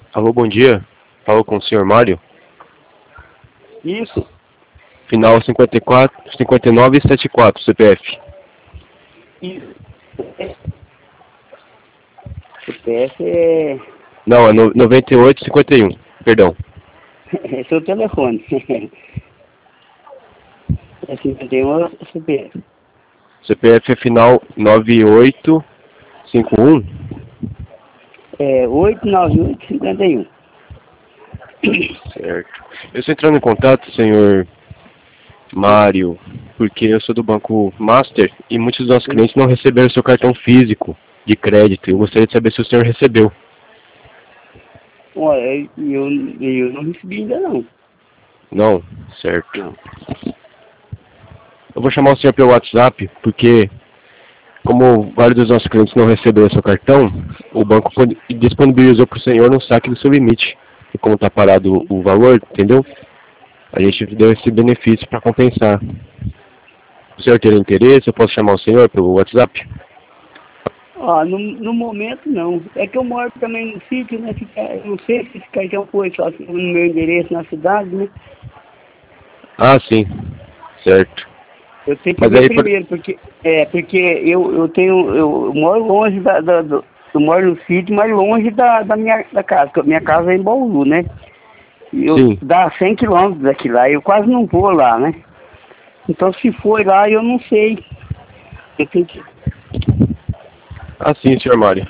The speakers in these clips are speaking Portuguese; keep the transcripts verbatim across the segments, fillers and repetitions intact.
Alô, bom dia. Falo com o senhor Mário. Isso. Final cinquenta e quatro, cinquenta e nove setenta e quatro, C P F. Isso. C P F é... Não, é no, noventa e oito cinquenta e um. Perdão. é seu telefone. É cinquenta e um é C P F. C P F é final nove oito cinco um. É oito nove oito cinquenta e um. Certo. Eu estou entrando em contato, senhor Mário, porque eu sou do Banco Master e muitos dos nossos clientes não receberam seu cartão físico de crédito. Eu gostaria de saber se o senhor recebeu. Olha, eu, eu não recebi ainda não. Não? Certo. Não. Eu vou chamar o senhor pelo WhatsApp, porque como vários dos nossos clientes não receberam seu cartão, o banco disponibilizou para o senhor no saque do seu limite. E como está parado o valor, entendeu? A gente deu esse benefício para compensar. O senhor teria interesse? Eu posso chamar o senhor pelo WhatsApp? Ah, no, no momento não. É que eu moro também no sítio, né? Fica, eu não sei se esse cartão foi só no meu endereço na cidade, né? Ah, sim. Certo. Eu tenho que Mas ver aí, primeiro, porque, é, porque eu, eu tenho, eu, eu moro longe da, da, do, eu moro no sítio, mas longe da, da minha da casa, porque minha casa é em Bauru, né? E eu, sim. dá cem quilômetros daqui lá, eu quase não vou lá, né? Então se for lá, eu não sei. Eu tenho que... Ah, sim, senhor Mário.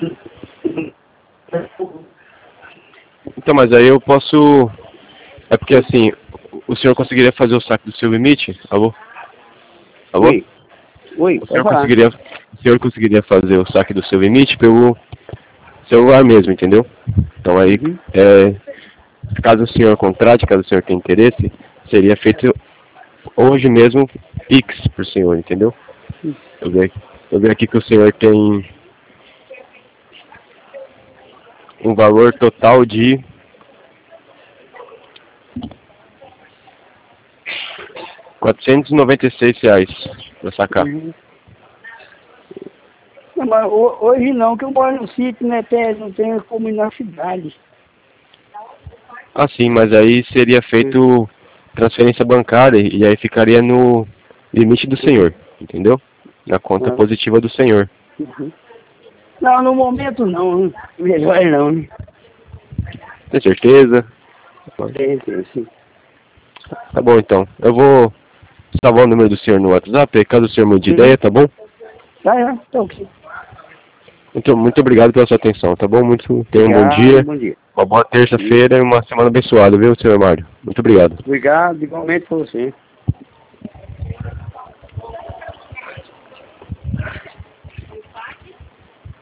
Então, mas aí eu posso... É porque assim, o senhor conseguiria fazer o saque do seu limite? Alô? Alô? Oi, Oi, O senhor pode falar. conseguiria, o senhor conseguiria fazer o saque do seu limite pelo celular mesmo, entendeu? Então aí, Uhum. é, caso o senhor contrate, caso o senhor tenha interesse, seria feito hoje mesmo Pix pro senhor, entendeu? Eu vejo, eu vejo aqui que o senhor tem um valor total de quatrocentos e noventa e seis reais para sacar. Uhum. Não, mas ho- hoje não, que eu moro no sítio, né? Até não tenho como ir na cidade. Ah, sim, mas aí seria feito transferência bancária e aí ficaria no limite do senhor, entendeu? Na conta Ah, positiva do senhor. uhum. Não, no momento não, né? Melhor não, né? Tem certeza? Tem, tem, sim. Tá bom, então. Eu vou salvar o número do senhor no WhatsApp, aí caso o senhor mude de Uhum. ideia, tá bom? Tá, é, tá ok. Muito, muito obrigado pela sua atenção, tá bom? Muito, tenha um bom Obrigado, dia, bom dia. uma boa terça-feira e uma semana abençoada, viu, senhor Mário? Muito obrigado. Obrigado, igualmente pra você.